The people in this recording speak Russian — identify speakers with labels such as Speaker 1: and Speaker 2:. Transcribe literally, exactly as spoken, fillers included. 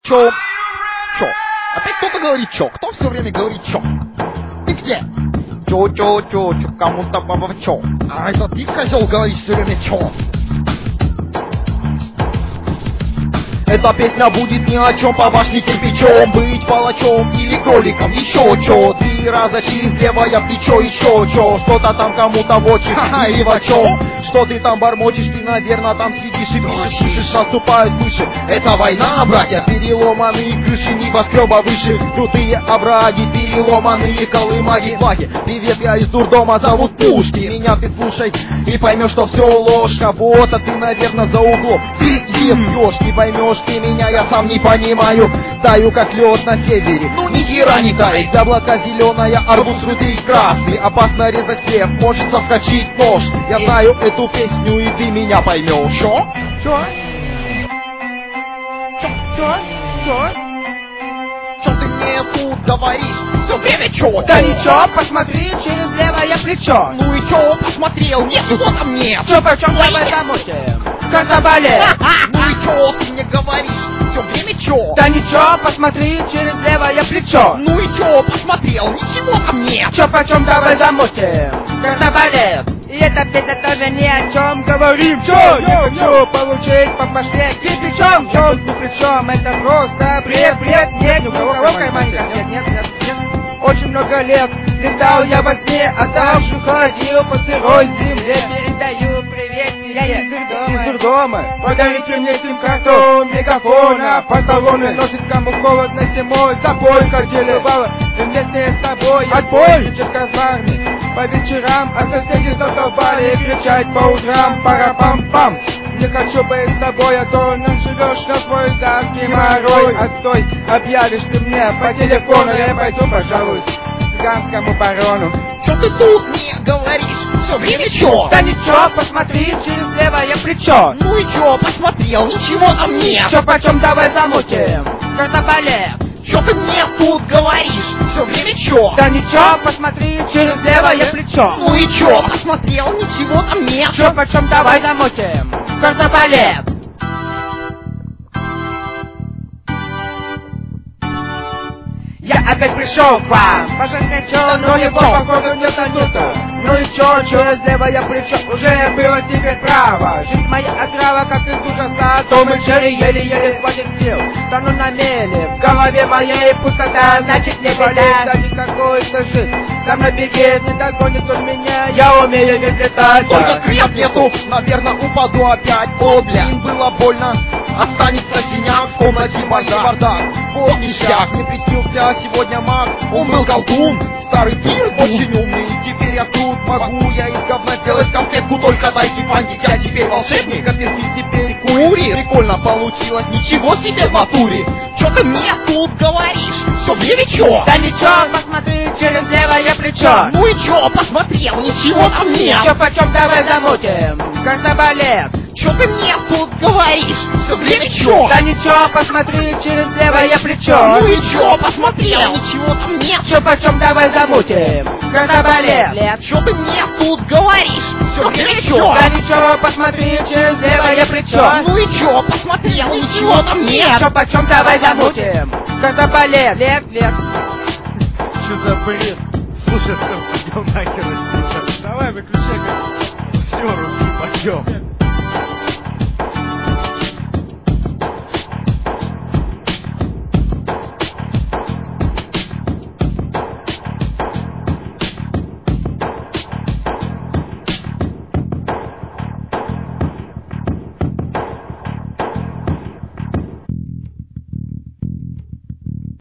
Speaker 1: Чё? Чё? Опять кто-то говорит чё? Кто все время говорит чё? Ты где? Чё, чё, чё, чё, кому-то баба чё? А это ты, козел, говоришь все время чё? Эта песня будет ни о чем, по башне кирпичом, быть палачом или кроликом, еще чё. Три раза через левое плечо, еще чё. Что-то там кому-то в очи, ха-ха, или во чё. Что ты там бормочешь, ты, наверное, там сидишь и пишешь, пишешь, наступают мыши. Это война, братья, переломанные крыши, небоскреба выше. Крутые овраги, переломанные колымаги, флаги. Привет, я из дурдома, зовут Пушки. Меня ты слушай и поймешь, что все ложь. Кого-то ты, наверное, за углом ты ебешь, не поймешь ты меня, я сам не понимаю. Таю, как лед на севере, ну ни хера не тает. Яблоко зеленое, арбуз рудый красный. Опасно резать хлеб, может соскочить нож. Я знаю эту песню, и ты меня поймешь. Чё? Чё? Чё? Чё? Чё? Чё ты мне тут говоришь? Все время чё?
Speaker 2: Да ничего, посмотри через левое плечо.
Speaker 1: Ну и чё, посмотрел? Нет, его там нет.
Speaker 2: Чё, почем давай замутим? Как болит?
Speaker 1: Ну и чё ты мне говоришь? Все время чё?
Speaker 2: Да ничего, посмотри через левое плечо.
Speaker 1: Ну и чё, посмотрел? Ничего там нет.
Speaker 2: Чё, почем давай замутим? Как болит? И эта песня тоже ни о чем говорим. Чё, я хочу получить по башке кирпичом. Чё, ни при чем, это просто бред, бред. Нет, ни у кого карманника нет, нет, нет, нет. Очень много лет летал я во сне, а также ходил по сырой земле. Передаю привет, я из дурдома. Подарите мне сим-карту мегафона. Панталоны носит, кому холодно зимой. Запой, картели бала, и вместе с тобой отбой. Вечер казарный, по вечерам, а соседи задолбали кричать по утрам. Пара-пам-пам. Не хочу быть с тобой, а то нам живешь на свой даст геморрой. Отстой, объявишь ты мне по телефону, я пойду, пожалуй, к цыганскому барону.
Speaker 1: Чё ты тут мне говоришь? Все время чё?
Speaker 2: Да ничего, посмотри через левое плечо.
Speaker 1: Ну и чё, посмотрел, ничего там нет.
Speaker 2: Чё, почем давай замутим? Как болит?
Speaker 1: Чё ты мне тут говоришь? Все время чё?
Speaker 2: Да ничего, посмотри через левое плечо.
Speaker 1: Ну и чё, посмотрел, ничего там нет.
Speaker 2: Чё, почем давай замутим? Как болит? Я опять пришел к вам, пожать хочу, но его походу нет анюта. Ну и чё, через левое плечо уже было теперь право. Жизнь моя отрава, как из ужаса, Том и Джерри еле-еле хватит сил. Стану на мели, в голове моей пустота, значит не беда. Да не какой-то жизнь, там на беге не догонит он меня, я умею ведь летать.
Speaker 1: Только креп нету, наверное, упаду опять. О, блин, было больно, останется синяк в комнате моей бардак. Вот ништяк, мне приснился сегодня маг, он был колдун, старый пир, очень умный, теперь я тут могу я из говна сделать конфетку, только дайте фантик, я теперь волшебник, а перфит теперь курит. Прикольно получилось, ничего себе в натуре. Чё ты мне тут говоришь? Все время чё?
Speaker 2: Да ничего, посмотри через левое плечо.
Speaker 1: Ну и чё, посмотрел, ничего там нет.
Speaker 2: Чё, почем давай замутим? Как болит?
Speaker 1: Чё ты мне тут говоришь? Все время чё?
Speaker 2: Да ничего, посмотри через левое плечо.
Speaker 1: Ну и чё, посмотрел, ничего там нет.
Speaker 2: Чё, почем давай замутим? Как болит?
Speaker 1: Чё ты мне тут говоришь? Все время чё?
Speaker 2: Да ничего, посмотри через левое плечо.
Speaker 1: Ну и чё, посмотрел, ничего там нет.
Speaker 2: Чё, почем давай замутим? Как болит? Лет, лет.
Speaker 3: Что за бред? Слушай, там пойдем нахер отсюда. Давай, выключай, как все, руки, пойдем.